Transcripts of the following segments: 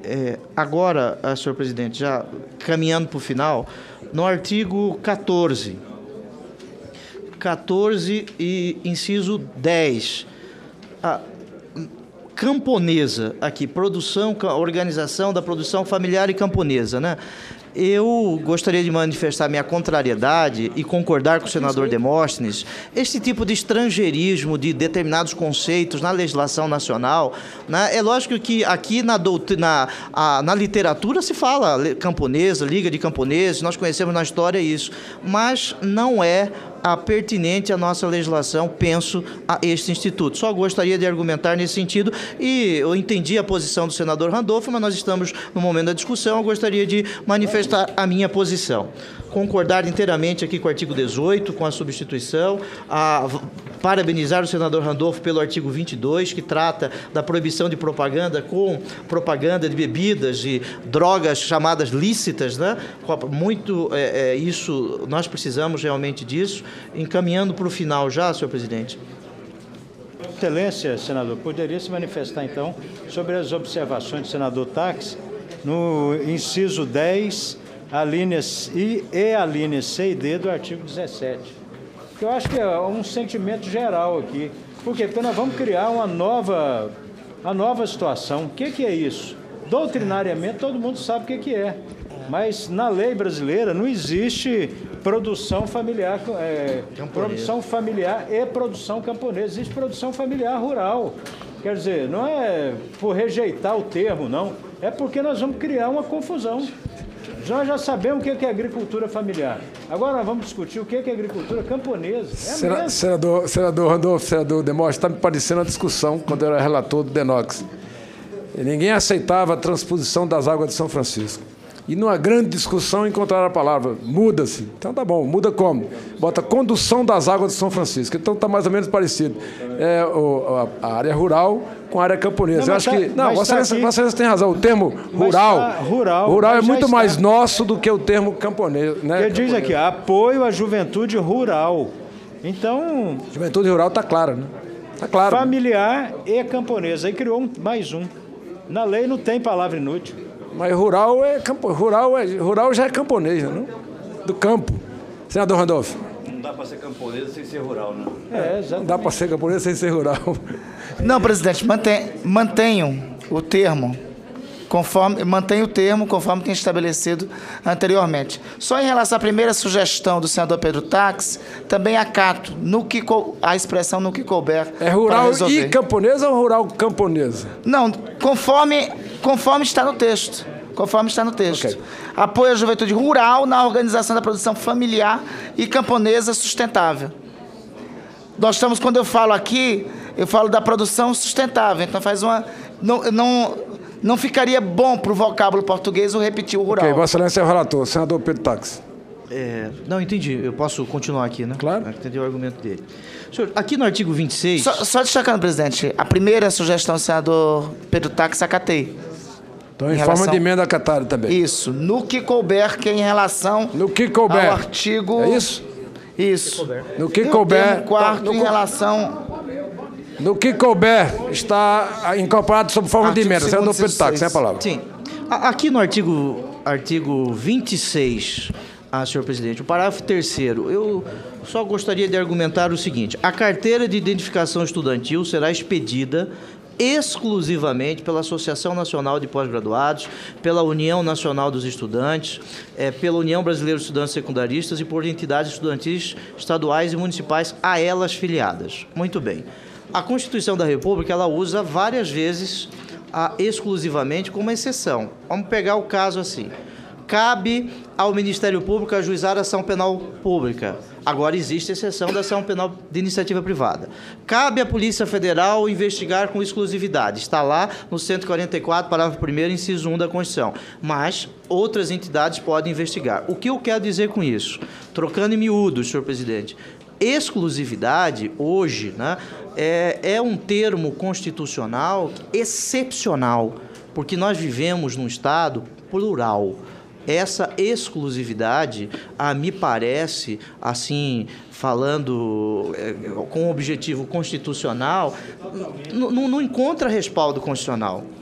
Agora, senhor presidente, já caminhando para o final, no artigo 14 e inciso 10, a camponesa, aqui, organização da produção familiar e camponesa, né? Eu gostaria de manifestar minha contrariedade e concordar com o senador Demóstenes. Este tipo de estrangeirismo de determinados conceitos na legislação nacional, né? É lógico que aqui na literatura se fala camponesa, Liga de Camponeses, nós conhecemos na história isso, mas não é pertinente à nossa legislação, penso, a este instituto. Só gostaria de argumentar nesse sentido, e eu entendi a posição do senador Randolfo, mas nós estamos no momento da discussão, eu gostaria de manifestar a minha posição. Concordar inteiramente aqui com o artigo 18, com a substituição, parabenizar o senador Randolfo pelo artigo 22, que trata da proibição de propaganda com propaganda de bebidas e drogas chamadas lícitas, né? Isso, nós precisamos realmente disso. Encaminhando para o final já, senhor presidente. Excelência, senador, poderia se manifestar, então, sobre as observações do senador Tax no inciso 10, alíneas I e alíneas C e D do artigo 17. Que eu acho que é um sentimento geral aqui. Por quê? Porque nós vamos criar uma nova situação. O que é isso? Doutrinariamente, todo mundo sabe o que é. Mas na lei brasileira não existe produção familiar, produção familiar e produção camponesa. Existe produção familiar rural. Quer dizer, não é por rejeitar o termo, não. É porque nós vamos criar uma confusão. Nós já sabemos o que é agricultura familiar. Agora nós vamos discutir o que é agricultura camponesa. Senador Randolfo, senador Demóstenes, está me parecendo uma discussão quando eu era relator do DENOX. Ninguém aceitava a transposição das águas de São Francisco. E numa grande discussão encontraram a palavra, muda-se. Então tá bom, muda como? Bota condução das águas de São Francisco. Então está mais ou menos parecido. A área rural com a área camponesa. Eu acho que... Não, Vossa Excelência tem razão. O termo rural é muito mais nosso do que o termo camponês. Né? Ele diz aqui, apoio à juventude rural. Então... Juventude rural está clara, né? Está claro. Familiar e camponesa. Aí criou mais um. Na lei não tem palavra inútil. Mas rural já é camponês, não? Do campo. Senador Randolfo. Não dá para ser camponesa sem ser rural, né? Não dá para ser camponesa sem ser rural. Não, presidente, mantenham o termo conforme tem estabelecido anteriormente. Só em relação à primeira sugestão do senador Pedro Tax, também acato a expressão no que couber. É rural e camponesa ou rural camponesa? Não, conforme está no texto. Conforme está no texto. Okay. Apoio à juventude rural na organização da produção familiar e camponesa sustentável. Nós estamos, quando eu falo aqui, eu falo da produção sustentável. Então faz uma... Não ficaria bom para o vocábulo português o repetir o rural. Ok, Vossa Excelência é o relator. Senador Pedro Tax. Não, entendi. Eu posso continuar aqui, né? Claro. Entendi o argumento dele. Senhor, aqui no artigo 26... Só destacando, presidente, a primeira sugestão do senador Pedro Tax acatei. Então, em forma de emenda acatada também. Isso. No que couber, que é em relação ao artigo... É isso? Isso. No que couber... Quarto, em relação... No que couber, está incorporado sob forma de emenda. Senador Pedro Tax, sem a palavra. Sim. Aqui no artigo 26, senhor presidente, o parágrafo 3º, eu só gostaria de argumentar o seguinte. A carteira de identificação estudantil será expedida exclusivamente pela Associação Nacional de Pós-Graduados, pela União Nacional dos Estudantes, pela União Brasileira de Estudantes Secundaristas e por entidades estudantis estaduais e municipais a elas filiadas. Muito bem. A Constituição da República, ela usa várias vezes exclusivamente como exceção. Vamos pegar o caso assim. Cabe ao Ministério Público ajuizar a ação penal pública. Agora existe exceção da ação penal de iniciativa privada. Cabe à Polícia Federal investigar com exclusividade. Está lá no 144, parágrafo 1º, inciso 1 da Constituição. Mas outras entidades podem investigar. O que eu quero dizer com isso? Trocando em miúdos, senhor presidente. Exclusividade, hoje, né, é um termo constitucional excepcional, porque nós vivemos num Estado plural. Essa exclusividade, me parece, assim, falando com objetivo constitucional, não encontra respaldo constitucional.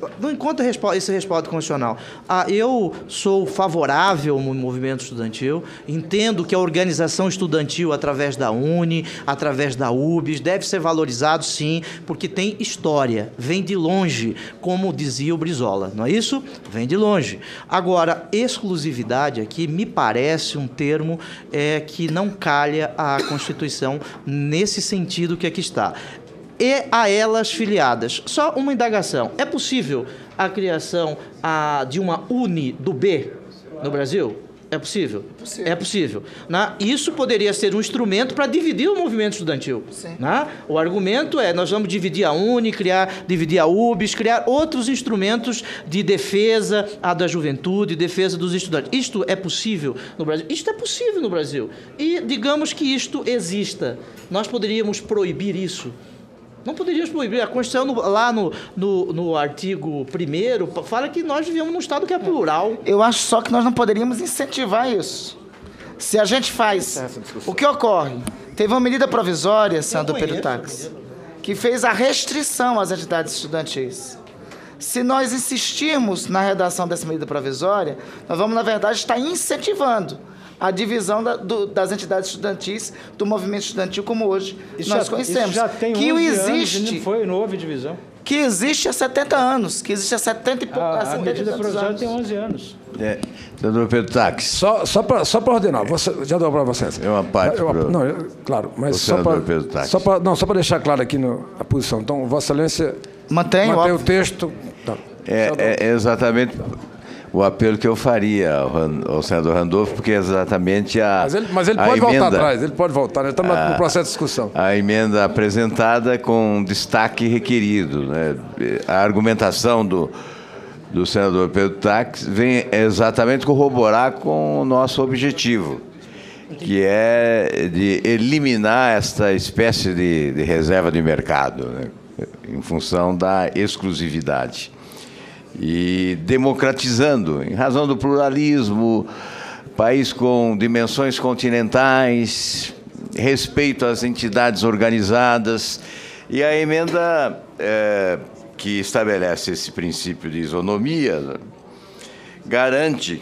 não encontra esse respaldo constitucional. Eu sou favorável ao movimento estudantil, entendo que a organização estudantil, através da UNE, através da UBS, deve ser valorizado, sim, porque tem história, vem de longe, como dizia o Brizola, não é isso? Vem de longe. Agora, exclusividade aqui me parece um termo que não calha à Constituição nesse sentido que aqui está. E a elas filiadas. Só uma indagação. É possível a criação de uma UNE do B no Brasil? É possível? É possível. Né? Isso poderia ser um instrumento para dividir o movimento estudantil. Né? O argumento nós vamos dividir a UNE, dividir a UBS, criar outros instrumentos de defesa da juventude, defesa dos estudantes. Isto é possível no Brasil? Isto é possível no Brasil. E digamos que isto exista. Nós poderíamos proibir isso? Não poderíamos proibir. A Constituição, lá no artigo 1º, fala que nós vivemos num Estado que é plural. Eu acho só que nós não poderíamos incentivar isso. Se a gente faz... O que ocorre? Teve uma medida provisória, senador Pedro Tax, que fez a restrição às entidades estudantis. Se nós insistirmos na redação dessa medida provisória, nós vamos, na verdade, estar incentivando a divisão das entidades estudantis, do movimento estudantil, como hoje nós conhecemos. Isso já tem que 11 existe, anos, não houve divisão. Que existe há 70 anos, que existe há 70 e poucos A medida provisória tem 11 anos. Senador Pedro Tax. Só para ordenar, já deu para vocês. É uma parte. Claro, mas só para deixar claro aqui a posição. Então, Vossa Excelência mantém o texto. Tá. É exatamente o apelo que eu faria ao senador Randolfo, porque é exatamente Mas ele pode voltar atrás, ele pode voltar, nós estamos no processo de discussão. A emenda apresentada com destaque requerido. Né? A argumentação do senador Pedro Tax vem exatamente corroborar com o nosso objetivo, que é de eliminar esta espécie de reserva de mercado, né? Em função da exclusividade. E democratizando, em razão do pluralismo, país com dimensões continentais, respeito às entidades organizadas, e a emenda que estabelece esse princípio de isonomia, né, garante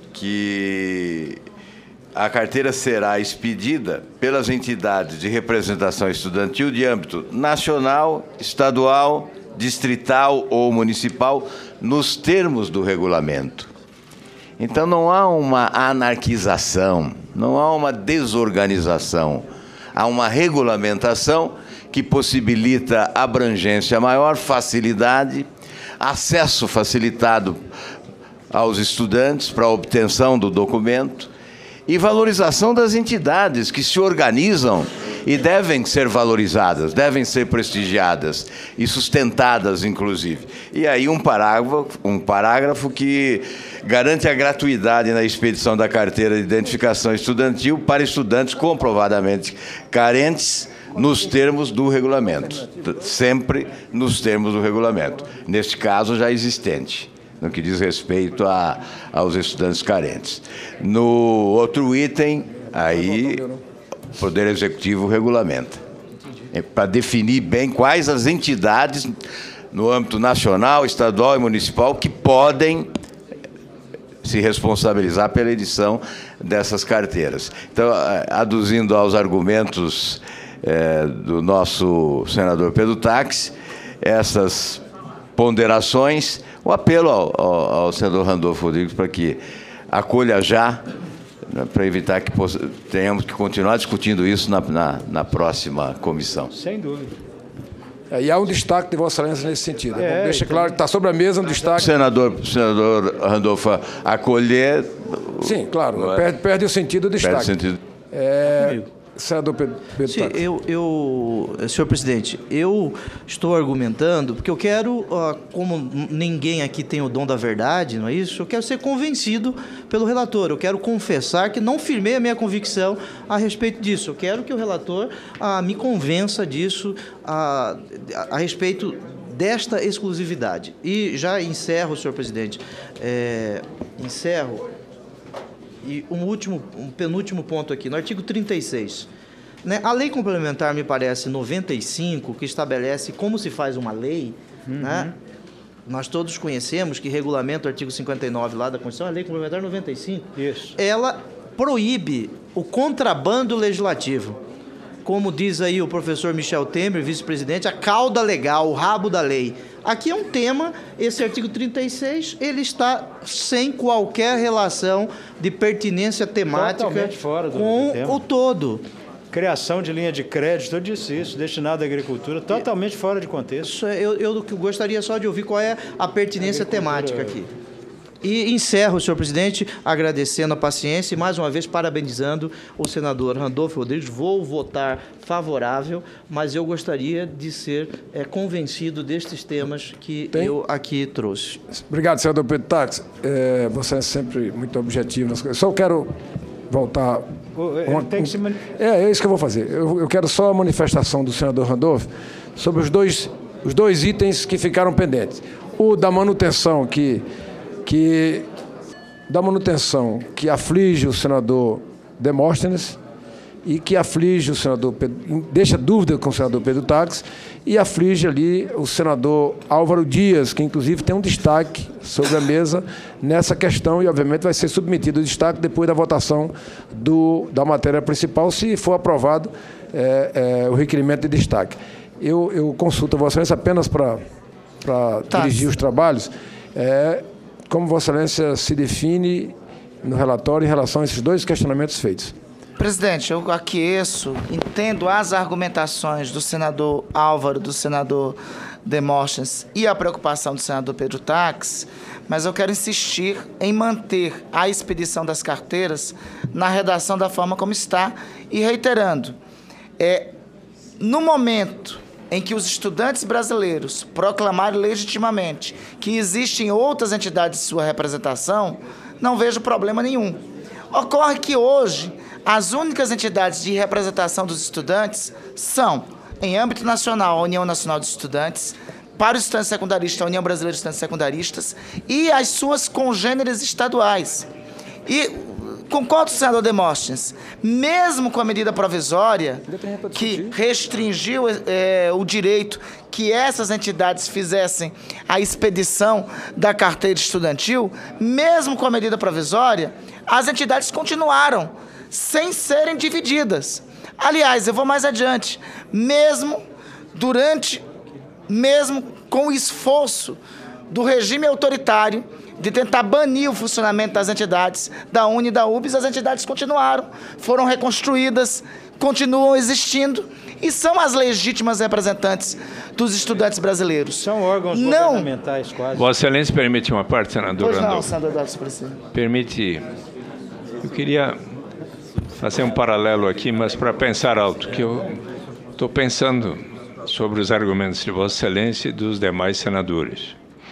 que a carteira será expedida pelas entidades de representação estudantil de âmbito nacional, estadual, distrital ou municipal, nos termos do regulamento. Então, não há uma anarquização, não há uma desorganização, há uma regulamentação que possibilita abrangência maior, facilidade, acesso facilitado aos estudantes para a obtenção do documento e valorização das entidades que se organizam e devem ser valorizadas, devem ser prestigiadas e sustentadas, inclusive. E aí um parágrafo que garante a gratuidade na expedição da carteira de identificação estudantil para estudantes comprovadamente carentes nos termos do regulamento, sempre nos termos do regulamento, neste caso já existente, no que diz respeito aos estudantes carentes. No outro item, aí o Poder Executivo regulamenta, para definir bem quais as entidades no âmbito nacional, estadual e municipal que podem se responsabilizar pela edição dessas carteiras. Então, aduzindo aos argumentos do nosso senador Pedro Tax, essas ponderações, o apelo ao senador Randolfo Rodrigues para que acolha já, para evitar que tenhamos que continuar discutindo isso na próxima comissão. Sem dúvida. E há um destaque de Vossa Excelência nesse sentido. Deixa claro que está sobre a mesa um destaque. Senador Randolfo acolher... Sim, claro, perde o sentido do destaque. Perde o sentido. Senador Pedro Sim, Tax. senhor presidente, eu estou argumentando porque eu quero, como ninguém aqui tem o dom da verdade, não é isso? Eu quero ser convencido pelo relator, eu quero confessar que não firmei a minha convicção a respeito disso. Eu quero que o relator me convença disso a respeito desta exclusividade. E já encerro, senhor presidente, E um penúltimo ponto aqui, no artigo 36. Né, a lei complementar, me parece, 95, que estabelece como se faz uma lei, né, nós todos conhecemos que regulamenta o artigo 59 lá da Constituição, a Lei Complementar 95, Isso. ela proíbe o contrabando legislativo. Como diz aí o professor Michel Temer, vice-presidente, a cauda legal, o rabo da lei. Aqui é um tema, esse artigo 36, ele está sem qualquer relação de pertinência temática Totalmente fora do com tema. o todo. Criação de linha de crédito, eu disse isso, destinado à agricultura, totalmente fora de contexto. Isso, eu gostaria só de ouvir qual é a pertinência temática aqui. E encerro, senhor presidente, agradecendo a paciência e, mais uma vez, parabenizando o senador Randolfo Rodrigues. Vou votar favorável, mas eu gostaria de ser convencido destes temas que eu aqui trouxe. Obrigado, senador Pedro Tax. Você é sempre muito objetivo nas coisas. Só quero voltar... Tem que se É isso que eu vou fazer. Eu quero só a manifestação do senador Randolfo sobre os dois itens que ficaram pendentes. O da manutenção que aflige o senador Demóstenes e que aflige o senador deixa dúvida com o senador Pedro Tax e aflige ali o senador Álvaro Dias, que inclusive tem um destaque sobre a mesa nessa questão e obviamente vai ser submetido o destaque depois da votação da matéria principal, se for aprovado o requerimento de destaque. Eu consulto a Vossa Excelência apenas para dirigir os trabalhos. Como Vossa Excelência se define no relatório em relação a esses dois questionamentos feitos? Presidente, eu aqueço, entendo as argumentações do senador Álvaro, do senador Demóstenes e a preocupação do senador Pedro Tax, mas eu quero insistir em manter a expedição das carteiras na redação da forma como está e reiterando, no momento em que os estudantes brasileiros proclamarem legitimamente que existem outras entidades de sua representação, não vejo problema nenhum. Ocorre que hoje as únicas entidades de representação dos estudantes são, em âmbito nacional, a União Nacional dos Estudantes, para os estudantes secundaristas, a União Brasileira de Estudantes Secundaristas e as suas congêneres estaduais. E concordo com o senador Demóstenes, mesmo com a medida provisória que restringiu o direito que essas entidades fizessem a expedição da carteira estudantil, mesmo com a medida provisória, as entidades continuaram sem serem divididas. Aliás, eu vou mais adiante, mesmo com o esforço do regime autoritário de tentar banir o funcionamento das entidades da UNE e da UBS, as entidades continuaram, foram reconstruídas, continuam existindo e são as legítimas representantes dos estudantes brasileiros. São órgãos governamentais quase. Vossa Excelência permite uma parte, senador Randolfo? Não, senador Eduardo Suplicy. Permite. Eu queria fazer um paralelo aqui, mas para pensar alto, que eu estou pensando sobre os argumentos de Vossa Excelência e dos demais senadores.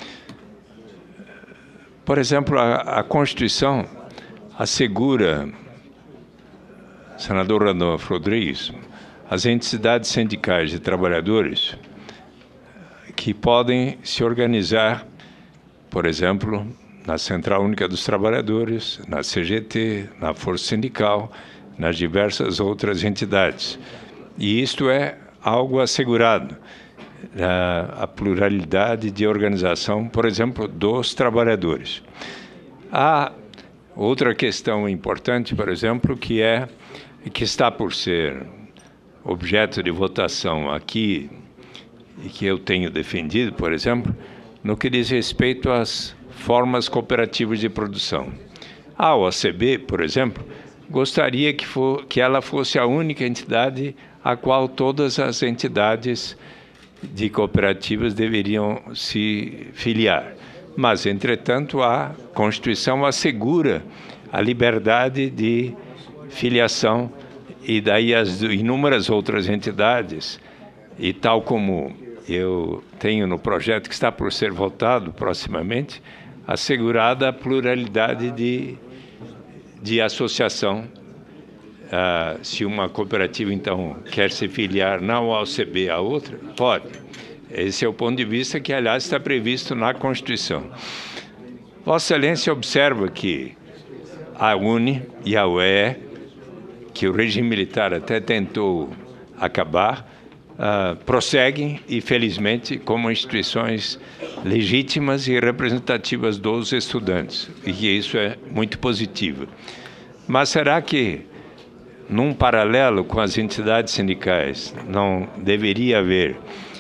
Por exemplo, a Constituição assegura, senador Randolfo Rodrigues, as entidades sindicais de trabalhadores que podem se organizar, por exemplo, na Central Única dos Trabalhadores, na CGT, na Força Sindical, nas diversas outras entidades. E isto é algo assegurado. A pluralidade de organização, por exemplo, dos trabalhadores. Há outra questão importante, por exemplo, que está por ser objeto de votação aqui e que eu tenho defendido, por exemplo, no que diz respeito às formas cooperativas de produção. A OACB, por exemplo, gostaria que ela fosse a única entidade a qual todas as entidades de cooperativas deveriam se filiar. Mas, entretanto, a Constituição assegura a liberdade de filiação e daí as inúmeras outras entidades, e tal como eu tenho no projeto que está por ser votado proximamente, assegurada a pluralidade de associação. Se uma cooperativa, então, quer se filiar não ao CB, a outra, pode. Esse é o ponto de vista que, aliás, está previsto na Constituição. Vossa Excelência observa que a UNE e a UE, que o regime militar até tentou acabar, prosseguem e, felizmente, como instituições legítimas e representativas dos estudantes, e que isso é muito positivo. Mas será que, num paralelo com as entidades sindicais, não deveria haver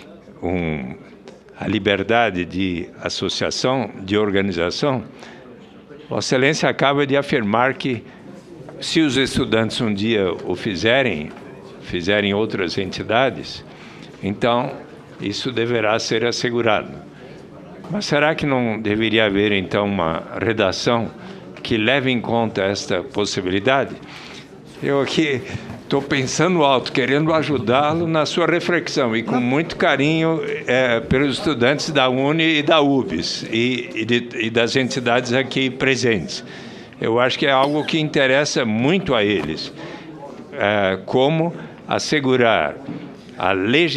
a liberdade de associação, de organização? Vossa Excelência acaba de afirmar que, se os estudantes um dia o fizerem outras entidades, então isso deverá ser assegurado. Mas será que não deveria haver, então, uma redação que leve em conta esta possibilidade? Eu aqui estou pensando alto, querendo ajudá-lo na sua reflexão, e com muito carinho pelos estudantes da UNE e da UBS e das entidades aqui presentes. Eu acho que é algo que interessa muito a eles, como assegurar a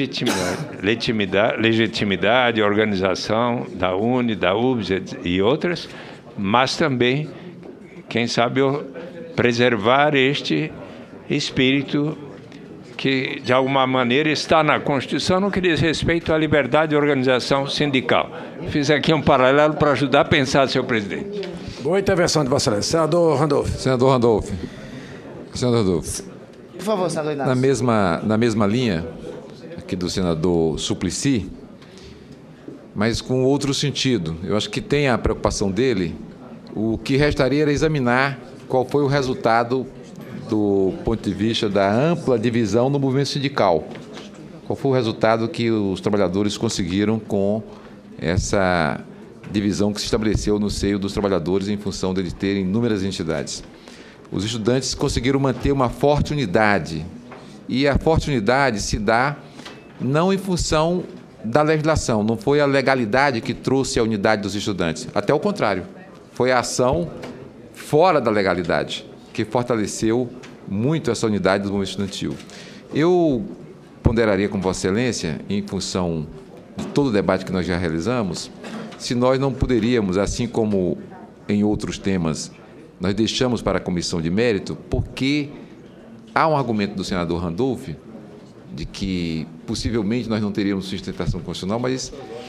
legitimidade, a organização da UNE, da UBS e outras, mas também, quem sabe, preservar este espírito que, de alguma maneira, está na Constituição no que diz respeito à liberdade de organização sindical. Fiz aqui um paralelo para ajudar a pensar, senhor presidente. Boa intervenção de Vossa Excelência. Senador Randolph. Senador Randolph. Senador Randolph. Por favor, senador Inácio. Na mesma linha aqui do senador Suplicy, mas com outro sentido. Eu acho que tem a preocupação dele. O que restaria era examinar qual foi o resultado do ponto de vista da ampla divisão no movimento sindical. Qual foi o resultado que os trabalhadores conseguiram com essa divisão que se estabeleceu no seio dos trabalhadores em função de eles terem inúmeras entidades. Os estudantes conseguiram manter uma forte unidade, e a forte unidade se dá não em função da legislação, não foi a legalidade que trouxe a unidade dos estudantes, até o contrário, foi a ação fora da legalidade que fortaleceu muito essa unidade do movimento estudantil. Eu ponderaria com Vossa Excelência, em função de todo o debate que nós já realizamos, se nós não poderíamos, assim como em outros temas, nós deixamos para a comissão de mérito, porque há um argumento do senador Randolph de que possivelmente nós não teríamos sustentação constitucional, mas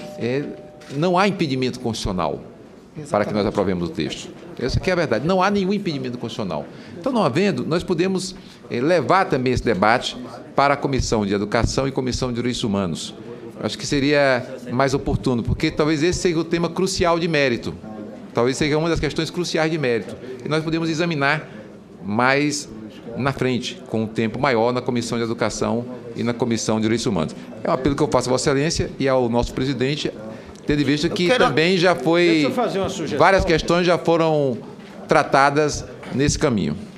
não há impedimento constitucional para que nós aprovemos o texto. Essa aqui é a verdade. Não há nenhum impedimento constitucional. Então, não havendo, nós podemos levar também esse debate para a Comissão de Educação e Comissão de Direitos Humanos. Acho que seria mais oportuno, porque talvez esse seja o tema crucial de mérito. Talvez seja uma das questões cruciais de mérito. E nós podemos examinar mais na frente, com um tempo maior, na Comissão de Educação e na Comissão de Direitos Humanos. É um apelo que eu faço a Vossa Excelência e ao nosso presidente, tendo em vista que também já foi... Várias questões já foram tratadas nesse caminho.